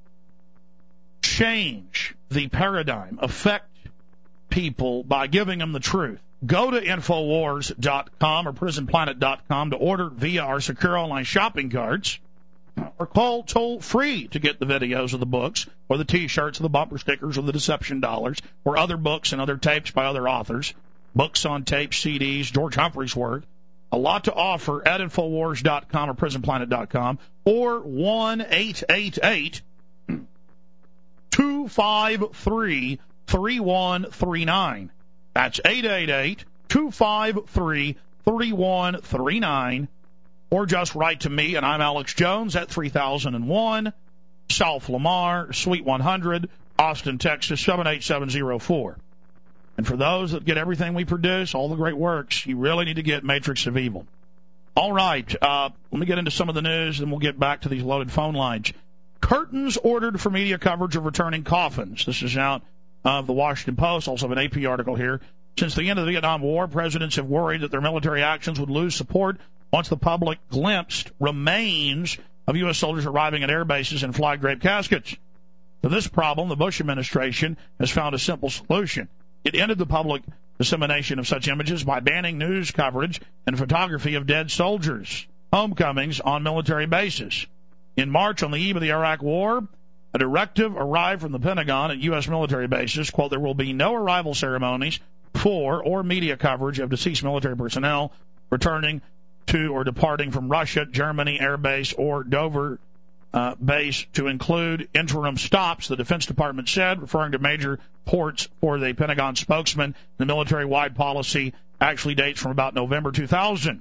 Change the paradigm. Affect people by giving them the truth. Go to Infowars.com or PrisonPlanet.com to order via our secure online shopping carts, or call toll-free to get the videos of the books or the T-shirts or the bumper stickers or the deception dollars or other books and other tapes by other authors, books on tape, CDs, George Humphrey's work. A lot to offer at Infowars.com or PrisonPlanet.com or 1-888-253-3139. That's 888-253-3139. Or just write to me, and I'm Alex Jones at 3001 South Lamar, Suite 100, Austin, Texas, 78704. And for those that get everything we produce, all the great works, you really need to get Matrix of Evil. All right, let me get into some of the news, and we'll get back to these loaded phone lines. Curtains ordered for media coverage of returning coffins. This is out of the Washington Post, also have an AP article here. Since the end of the Vietnam War, presidents have worried that their military actions would lose support once the public glimpsed remains of U.S. soldiers arriving at air bases in flag-draped caskets. To this problem, the Bush administration has found a simple solution. It ended the public dissemination of such images by banning news coverage and photography of dead soldiers' homecomings on military bases. In March, on the eve of the Iraq War, a directive arrived from the Pentagon at U.S. military bases, quote, there will be no arrival ceremonies for or media coverage of deceased military personnel returning to or departing from Russia, Germany, Air Base, or Dover base to include interim stops, the Defense Department said, referring to major ports for the Pentagon spokesman. The military-wide policy actually dates from about November 2000.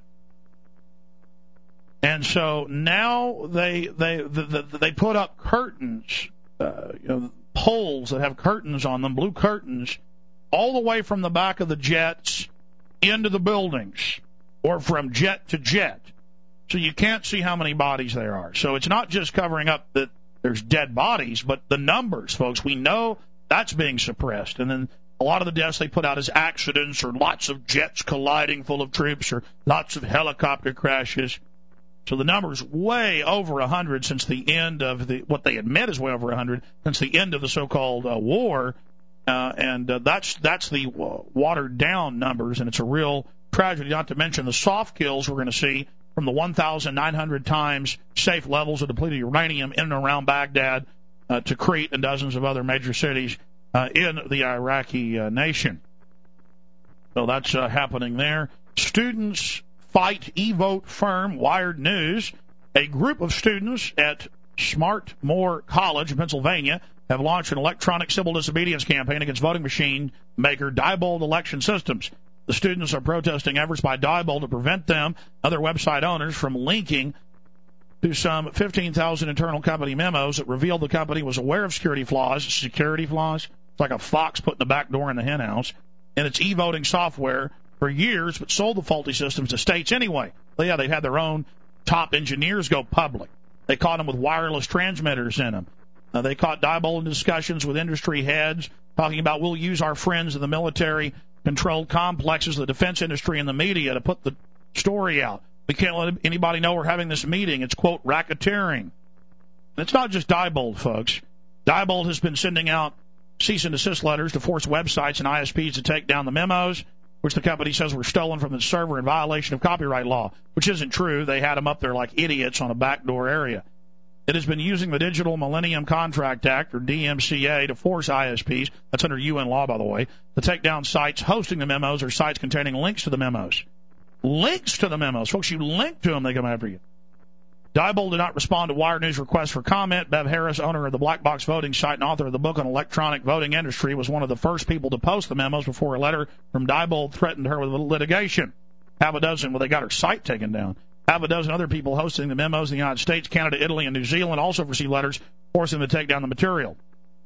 And so now they put up curtains, poles that have curtains on them, blue curtains, all the way from the back of the jets into the buildings, or from jet to jet. So you can't see how many bodies there are. So it's not just covering up that there's dead bodies, but the numbers, folks. We know that's being suppressed. And then a lot of the deaths they put out as accidents or lots of jets colliding full of troops or lots of helicopter crashes. So the number's way over 100 since the end of what they admit is way over 100 since the end of the so-called war. And that's the watered-down numbers, and it's a real tragedy, not to mention the soft kills we're going to see from the 1,900 times safe levels of depleted uranium in and around Baghdad to Crete and dozens of other major cities in the Iraqi nation. So that's happening there. Students fight e-vote firm, Wired News. A group of students at Smartmore College in Pennsylvania have launched an electronic civil disobedience campaign against voting machine maker Diebold Election Systems. The students are protesting efforts by Diebold to prevent them, other website owners, from linking to some 15,000 internal company memos that revealed the company was aware of security flaws. It's like a fox putting the back door in the hen house, in its e-voting software for years, but sold the faulty systems to states anyway. Well, yeah, they've had their own top engineers go public. They caught them with wireless transmitters in them. They caught Diebold in discussions with industry heads talking about, we'll use our friends in the military-controlled complexes, the defense industry, and the media to put the story out. We can't let anybody know we're having this meeting. It's, quote, racketeering. And it's not just Diebold, folks. Diebold has been sending out cease and desist letters to force websites and ISPs to take down the memos, which the company says were stolen from its server in violation of copyright law, which isn't true. They had them up there like idiots on a backdoor area. It has been using the Digital Millennium Contract Act, or DMCA, to force ISPs, that's under UN law, by the way, to take down sites hosting the memos or sites containing links to the memos. Links to the memos. Folks, you link to them, they come after you. Diebold did not respond to Wired News' request for comment. Bev Harris, owner of the Black Box Voting site and author of the book on electronic voting industry, was one of the first people to post the memos before a letter from Diebold threatened her with litigation. They got her site taken down. Half a dozen other people hosting the memos in the United States, Canada, Italy, and New Zealand also received letters forcing them to take down the material.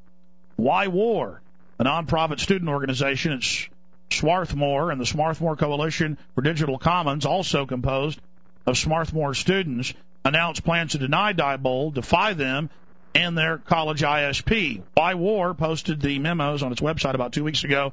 Why War, a nonprofit student organization at Swarthmore and the Swarthmore Coalition for Digital Commons, also composed of Swarthmore students, announced plans to deny Diebold, defy them, and their college ISP. Why War posted the memos on its website about 2 weeks ago,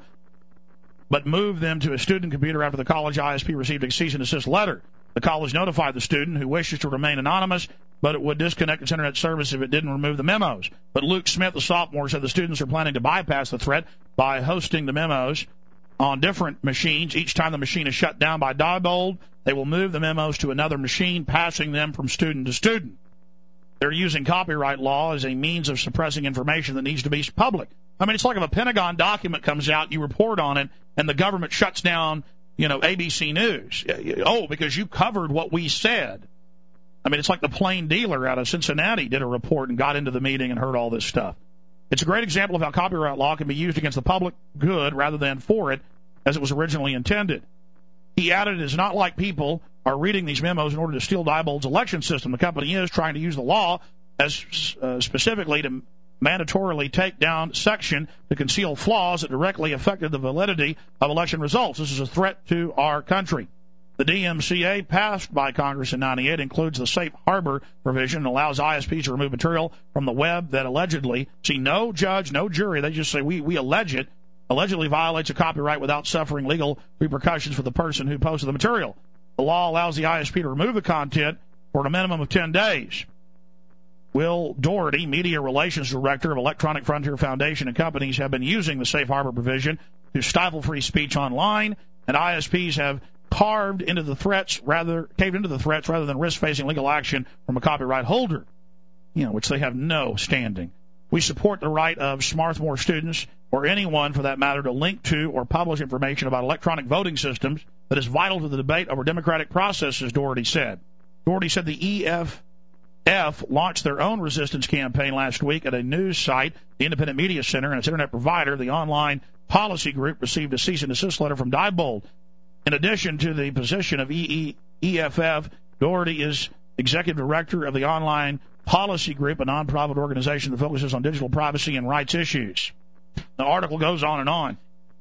but moved them to a student computer after the college ISP received a cease and desist letter. The college notified the student, who wishes to remain anonymous, but it would disconnect its internet service if it didn't remove the memos. But Luke Smith, the sophomore, said the students are planning to bypass the threat by hosting the memos on different machines. Each time the machine is shut down by Diebold, they will move the memos to another machine, passing them from student to student. They're using copyright law as a means of suppressing information that needs to be public. I mean, it's like if a Pentagon document comes out, you report on it, and the government shuts down, ABC News. Oh, because you covered what we said. I mean, it's like the plain dealer out of Cincinnati did a report and got into the meeting and heard all this stuff. It's a great example of how copyright law can be used against the public good rather than for it, as it was originally intended. He added, it is not like people are reading these memos in order to steal Diebold's election system. The company is trying to use the law as specifically to mandatorily take down section to conceal flaws that directly affected the validity of election results. This is a threat to our country. The DMCA, passed by Congress in 98, includes the safe harbor provision and allows ISPs to remove material from the web that allegedly, no judge, no jury, they just say we allege it, allegedly violates a copyright without suffering legal repercussions for the person who posted the material. The law allows the ISP to remove the content for a minimum of 10 days. Will Doherty, Media Relations Director of Electronic Frontier Foundation and companies, have been using the safe harbor provision to stifle free speech online, and ISPs have caved into the threats rather than risk facing legal action from a copyright holder, which they have no standing. We support the right of Swarthmore students, or anyone for that matter, to link to or publish information about electronic voting systems that is vital to the debate over democratic processes, Doherty said. Doherty said the EFF launched their own resistance campaign last week at a news site, the Independent Media Center, and its internet provider, the Online Policy Group, received a cease and desist letter from Diebold. In addition to the position of EFF, Doherty is executive director of the Online Policy Group, a nonprofit organization that focuses on digital privacy and rights issues. The article goes on and on.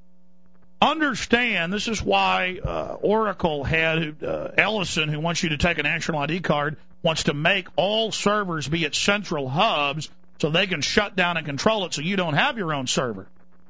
Understand, this is why Oracle had Ellison, who wants you to take a national ID card, wants to make all servers be at central hubs so they can shut down and control it so you don't have your own server.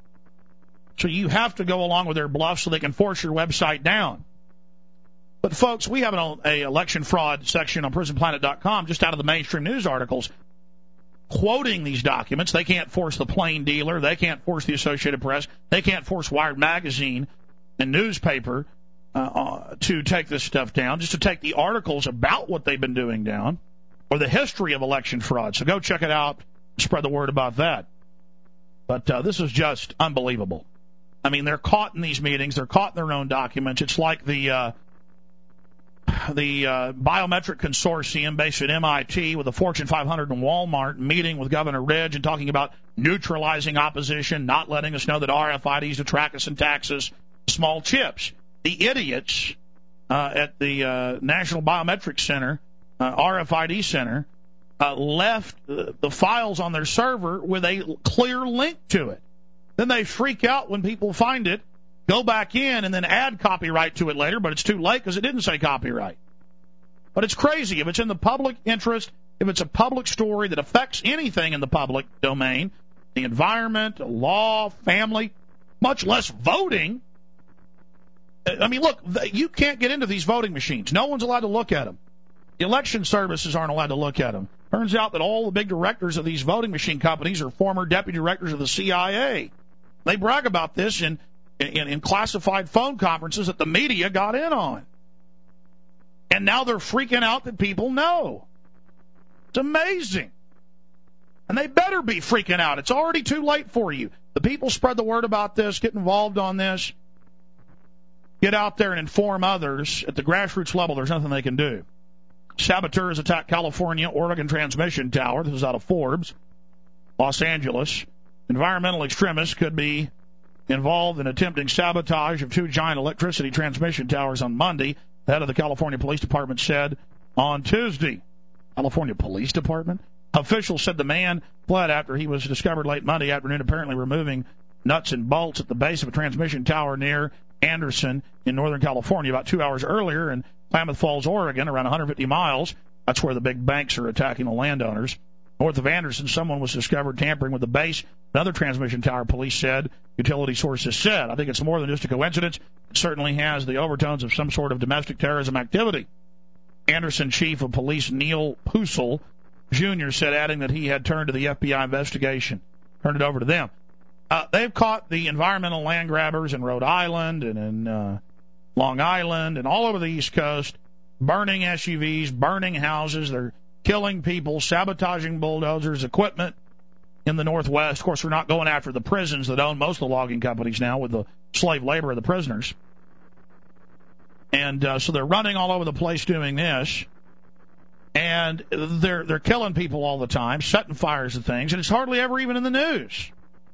So you have to go along with their bluff so they can force your website down. But, folks, we have an election fraud section on PrisonPlanet.com just out of the mainstream news articles quoting these documents. They can't force the Plain Dealer. They can't force the Associated Press. They can't force Wired Magazine and newspaper to take this stuff down, just to take the articles about what they've been doing down or the history of election fraud. So go check it out spread the word about that. But this is just unbelievable. I mean, they're caught in these meetings. They're caught in their own documents. It's like the biometric consortium based at MIT with the Fortune 500 and Walmart meeting with Governor Ridge and talking about neutralizing opposition, not letting us know that RFIDs to track us in taxes, small chips. The idiots at the National Biometric Center, RFID Center, left the files on their server with a clear link to it. Then they freak out when people find it, go back in, and then add copyright to it later, but it's too late because it didn't say copyright. But it's crazy. If it's in the public interest, if it's a public story that affects anything in the public domain, the environment, law, family, much less voting. I mean, look, you can't get into these voting machines. No one's allowed to look at them. The election services aren't allowed to look at them. Turns out that all the big directors of these voting machine companies are former deputy directors of the CIA. They brag about this in classified phone conferences that the media got in on. And now they're freaking out that people know. It's amazing. And they better be freaking out. It's already too late for you. The people spread the word about this, get involved on this, get out there and inform others. At the grassroots level, there's nothing they can do. Saboteurs attacked California Oregon transmission tower. This is out of Forbes, Los Angeles. Environmental extremists could be involved in attempting sabotage of 2 giant electricity transmission towers on Monday, the head of the California Police Department said on Tuesday. California Police Department? Officials said the man fled after he was discovered late Monday afternoon, apparently removing nuts and bolts at the base of a transmission tower near Anderson in Northern California about 2 hours earlier in Klamath Falls, Oregon, around 150 miles. That's where the big banks are attacking the landowners. North of Anderson, someone was discovered tampering with the base. Another transmission tower, police said, utility sources said. I think it's more than just a coincidence. It certainly has the overtones of some sort of domestic terrorism activity. Anderson Chief of Police Neil Pucel Jr. said, adding that he had turned to the FBI investigation, turned it over to them. They've caught the environmental land grabbers in Rhode Island and in Long Island and all over the East Coast, burning SUVs, burning houses. They're killing people, sabotaging bulldozers, equipment in the Northwest. Of course, we're not going after the prisons that own most of the logging companies now with the slave labor of the prisoners. And so they're running all over the place doing this. And they're killing people all the time, setting fires to things, and it's hardly ever even in the news.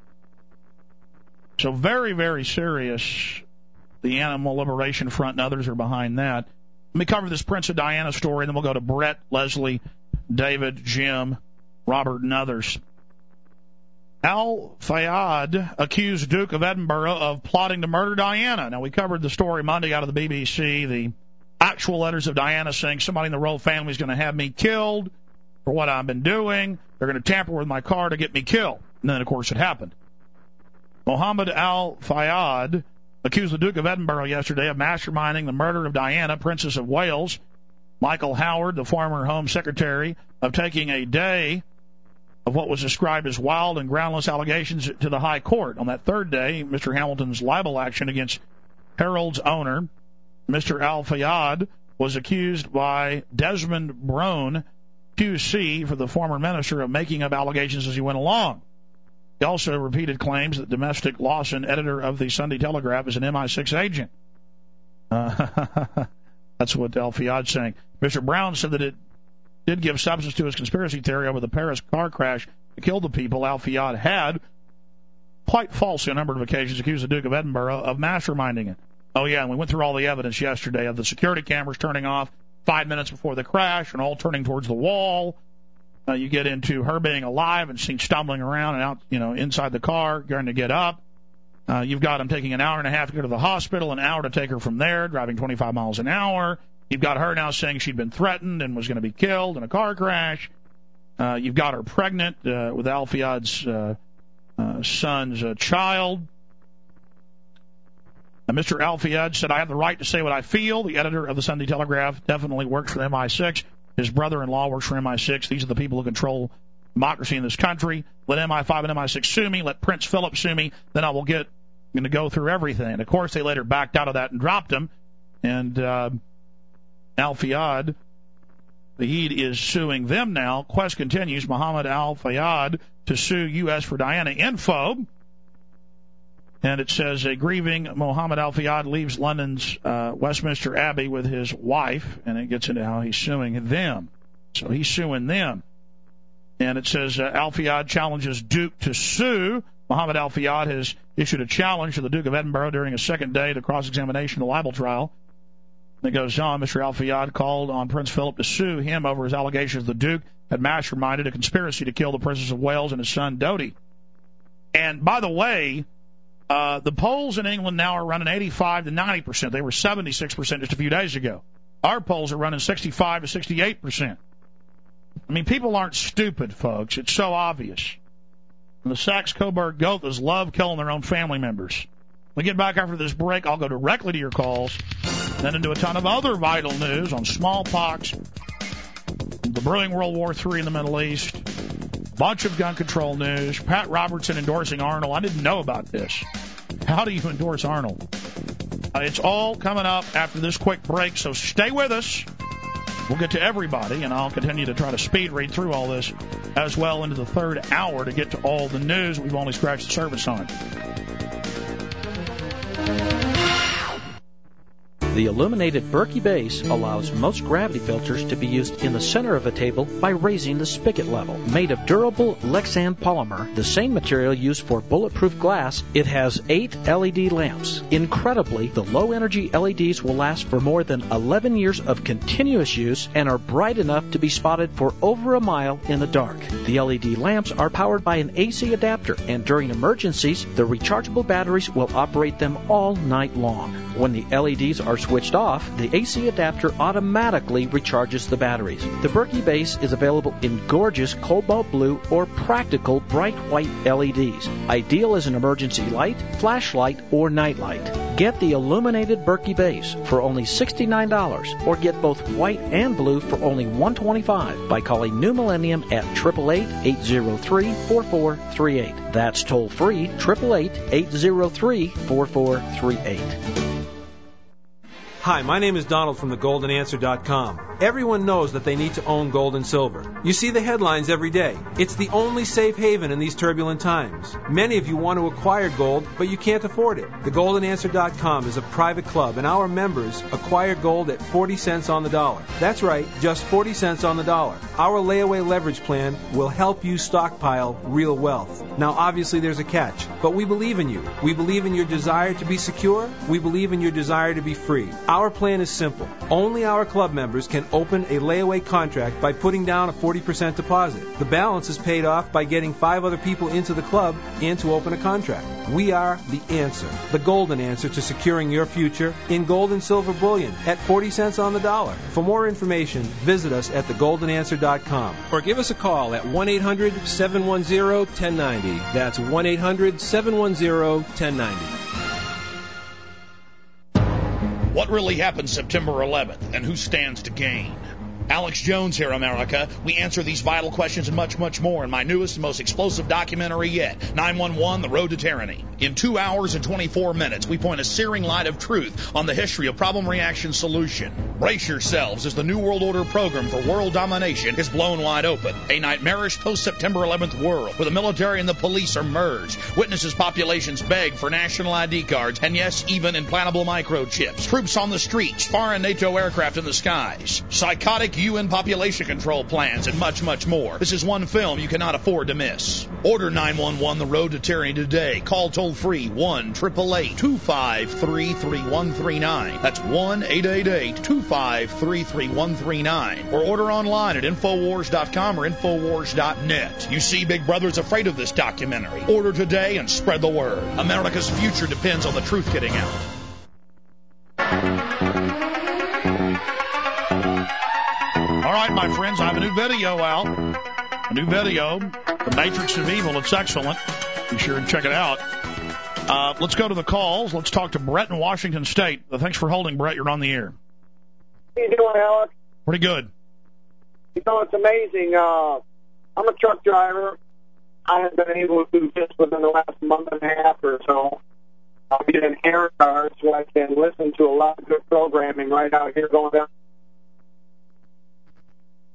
So very, very serious. The Animal Liberation Front and others are behind that. Let me cover this Princess Diana story, and then we'll go to Brett, Leslie, David, Jim, Robert, and others. Al Fayed accused Duke of Edinburgh of plotting to murder Diana. Now, we covered the story Monday out of the BBC, the actual letters of Diana saying somebody in the royal family is going to have me killed for what I've been doing. They're going to tamper with my car to get me killed. And then, of course, it happened. Mohammed Al Fayed accused the Duke of Edinburgh yesterday of masterminding the murder of Diana, Princess of Wales. Michael Howard, the former Home Secretary, of taking a day of what was described as wild and groundless allegations to the High Court. On that third day, Mr. Hamilton's libel action against Harold's owner, Mr. Al Fayed, was accused by Desmond Brone, QC, for the former minister, of making up allegations as he went along. He also repeated claims that Domestic Lawson, editor of the Sunday Telegraph, is an MI6 agent. That's what Al Fayed's saying. Mr. Brown said that it did give substance to his conspiracy theory over the Paris car crash that killed the people. Al Fayed had, quite falsely on a number of occasions, accused the Duke of Edinburgh of masterminding it. Oh, yeah, and we went through all the evidence yesterday of the security cameras turning off 5 minutes before the crash and all turning towards the wall. You get into her being alive and seen stumbling around and out, inside the car, going to get up. You've got him taking an hour and a half to go to the hospital, an hour to take her from there, driving 25 miles an hour. You've got her now saying she'd been threatened and was going to be killed in a car crash. You've got her pregnant with Al Fayed's son's child. Mr. Al Fayed said, I have the right to say what I feel. The editor of the Sunday Telegraph definitely works for MI6. His brother-in-law works for MI6. These are the people who control democracy in this country. Let MI5 and MI6 sue me. Let Prince Philip sue me. Then I will going to go through everything. And, of course, they later backed out of that and dropped him. And Al Fayed Vahid is suing them now. Quest continues. Mohammed Al-Fayad to sue U.S. for Diana Info. And it says a grieving Mohammed Al-Fayad leaves London's Westminster Abbey with his wife, and it gets into how he's suing them. So he's suing them. And it says Al-Fayad challenges Duke to sue. Mohammed Al-Fayad has issued a challenge to the Duke of Edinburgh during a second day of the cross-examination of the libel trial. And it goes on, Mr. Al-Fayad called on Prince Philip to sue him over his allegations the Duke had masterminded a conspiracy to kill the Princess of Wales and his son Dodi. And by the way, the polls in England now are running 85 to 90%. They were 76% just a few days ago. Our polls are running 65 to 68%. I mean, people aren't stupid, folks. It's so obvious. And the Saxe-Coburg Gothas love killing their own family members. When we get back after this break, I'll go directly to your calls, then into a ton of other vital news on smallpox, the brewing World War III in the Middle East, bunch of gun control news, Pat Robertson endorsing Arnold. I didn't know about this. How do you endorse Arnold? It's all coming up after this quick break, so stay with us. We'll get to everybody, and I'll continue to try to speed read through all this as well into the third hour to get to all the news we've only scratched the surface on. The illuminated Berkey base allows most gravity filters to be used in the center of a table by raising the spigot level. Made of durable Lexan polymer, the same material used for bulletproof glass, it has 8 LED lamps. Incredibly, the low-energy LEDs will last for more than 11 years of continuous use and are bright enough to be spotted for over a mile in the dark. The LED lamps are powered by an AC adapter, and during emergencies, the rechargeable batteries will operate them all night long. When the LEDs are switched off, the AC adapter automatically recharges the batteries. The Berkey base is available in gorgeous cobalt blue or practical bright white LEDs, ideal as an emergency light, flashlight, or nightlight. Get the illuminated Berkey base for only $69, or get both white and blue for only $125 by calling New Millennium at 888-803-4438. That's toll free, 888-803-4438. Hi, my name is Donald from thegoldenanswer.com. Everyone knows that they need to own gold and silver. You see the headlines every day. It's the only safe haven in these turbulent times. Many of you want to acquire gold, but you can't afford it. Thegoldenanswer.com is a private club, and our members acquire gold at 40 cents on the dollar. That's right, just 40 cents on the dollar. Our layaway leverage plan will help you stockpile real wealth. Now, obviously, there's a catch, but we believe in you. We believe in your desire to be secure. We believe in your desire to be free. Our plan is simple. Only our club members can open a layaway contract by putting down a 40% deposit. The balance is paid off by getting 5 other people into the club and to open a contract. We are the answer, the golden answer to securing your future in gold and silver bullion at 40 cents on the dollar. For more information, visit us at thegoldenanswer.com or give us a call at 1-800-710-1090. That's 1-800-710-1090. What really happened September 11th, and who stands to gain? Alex Jones here, America. We answer these vital questions and much, much more in my newest and most explosive documentary yet, 911, The Road to Tyranny. In 2 hours and 24 minutes, we point a searing light of truth on the history of problem, reaction, solution. Brace yourselves as the New World Order program for world domination is blown wide open. A nightmarish post-September 11th world where the military and the police are merged. Witnesses populations beg for national ID cards, and yes, even implantable microchips. Troops on the streets, foreign NATO aircraft in the skies. Psychotic UN population control plans, and much, much more. This is one film you cannot afford to miss. Order 911 The Road to Tyranny today. Call toll-free 1-888-253-3139. That's 1-888-253-3139. Or order online at Infowars.com or Infowars.net. You see, Big Brother's afraid of this documentary. Order today and spread the word. America's future depends on the truth getting out. All right, my friends, I have a new video out. A new video, The Matrix of Evil. It's excellent. Be sure and check it out. Let's go to the calls. Let's talk to Brett in Washington State. Thanks for holding, Brett. You're on the air. How you doing, Alex? Pretty good. You know, it's amazing. I'm a truck driver. I have been able to, just within the last month and a half or so, I'll get an air card so I can listen to a lot of good programming right out here going down.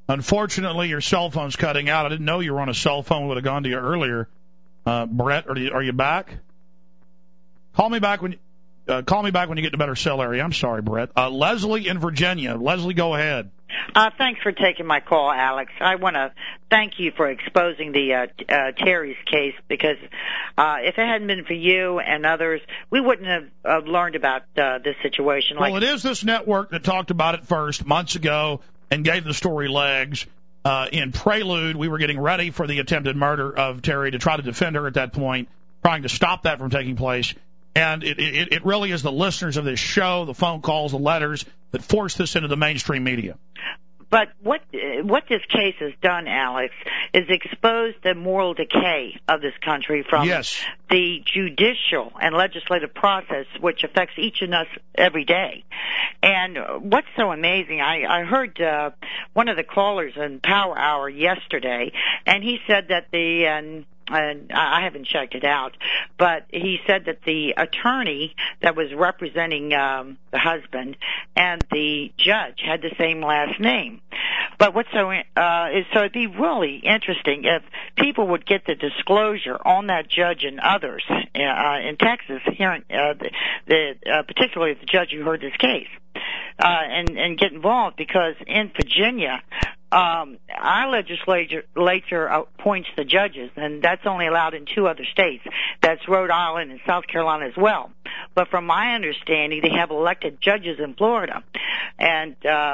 Unfortunately, your cell phone's cutting out. I didn't know you were on a cell phone. Would have gone to you earlier. Brett, are you back? Call me back when you get to better cell area. I'm sorry, Brett. Leslie in Virginia. Leslie, go ahead. Thanks for taking my call, Alex. I want to thank you for exposing the Terry's case, because if it hadn't been for you and others, we wouldn't have learned about this situation. Well, it is this network that talked about it first months ago and gave the story legs. In Prelude, we were getting ready for the attempted murder of Terry to try to defend her at that point, trying to stop that from taking place. And it really is the listeners of this show, the phone calls, the letters, that forced this into the mainstream media. But what this case has done, Alex, is exposed the moral decay of this country from the judicial and legislative process, which affects each of us every day. And what's so amazing, I heard one of the callers in Power Hour yesterday, and he said that and I haven't checked it out, but he said that the attorney that was representing the husband and the judge had the same last name. But what's so it'd be really interesting if people would get the disclosure on that judge and others in Texas, hearing particularly the judge who heard this case, and get involved, because in Virginia, our legislature appoints the judges, and that's only allowed in 2 other states. That's Rhode Island and South Carolina as well. But from my understanding, they have elected judges in Florida. And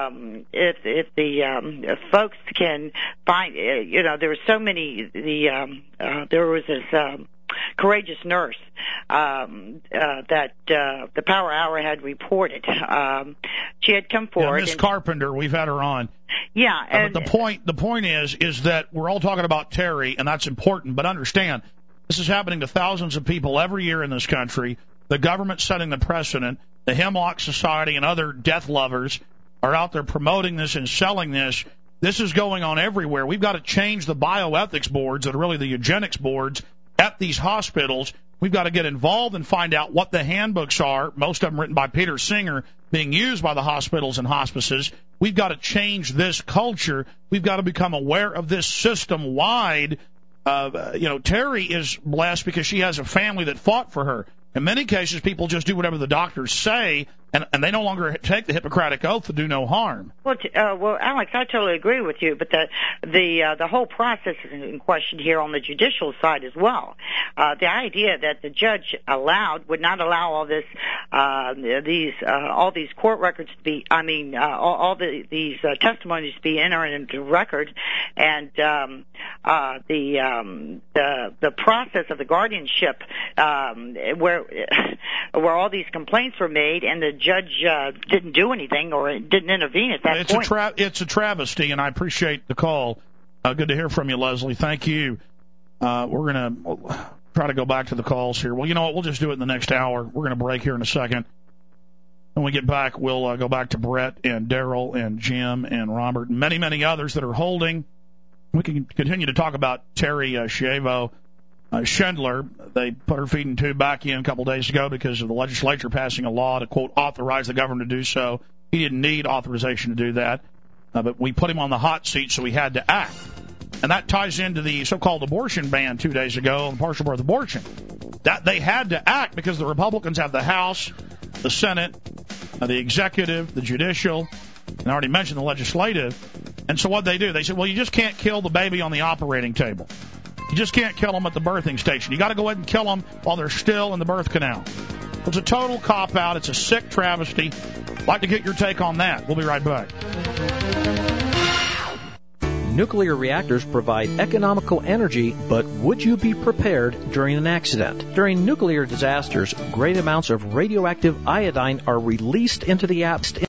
if the folks can find, there were so many. There was this courageous nurse that the Power Hour had reported. She had come forward. Miss Carpenter, we've had her on. Yeah, and but the point is that we're all talking about Terry, and that's important. But understand, this is happening to thousands of people every year in this country. The government's setting the precedent. The Hemlock Society and other death lovers are out there promoting this and selling this. This is going on everywhere. We've got to change the bioethics boards that are really the eugenics boards at these hospitals. We've got to get involved and find out what the handbooks are, most of them written by Peter Singer, being used by the hospitals and hospices. We've got to change this culture. We've got to become aware of this system-wide. Terry is blessed because she has a family that fought for her. In many cases, people just do whatever the doctors say, and they no longer take the Hippocratic Oath to do no harm. Well, Alex, I totally agree with you, but the whole process is in question here on the judicial side as well. The idea that the judge would not allow all this, all these court records to be, these testimonies to be entered into record, and the process of the guardianship, where all these complaints were made, and the judge didn't do anything or didn't intervene at that point. It's a travesty, and I appreciate the call. Good to hear from you, Leslie. Thank you. We're going to try to go back to the calls here. Well, you know what? We'll just do it in the next hour. We're going to break here in a second. When we get back, we'll go back to Brett and Daryl and Jim and Robert and many, many others that are holding. We can continue to talk about Terry Schiavo. Schindler, they put her feeding tube back in a couple days ago because of the legislature passing a law to, quote, authorize the government to do so. He didn't need authorization to do that, but we put him on the hot seat, so he had to act. And that ties into the so-called abortion ban 2 days ago on partial birth abortion. That they had to act because the Republicans have the House, the Senate, the executive, the judicial, and I already mentioned the legislative. And so what they do, they said, well, you just can't kill the baby on the operating table. You just can't kill them at the birthing station. You got to go ahead and kill them while they're still in the birth canal. It's a total cop-out. It's a sick travesty. I'd like to get your take on that. We'll be right back. Nuclear reactors provide economical energy, but would you be prepared during an accident? During nuclear disasters, great amounts of radioactive iodine are released into the atmosphere.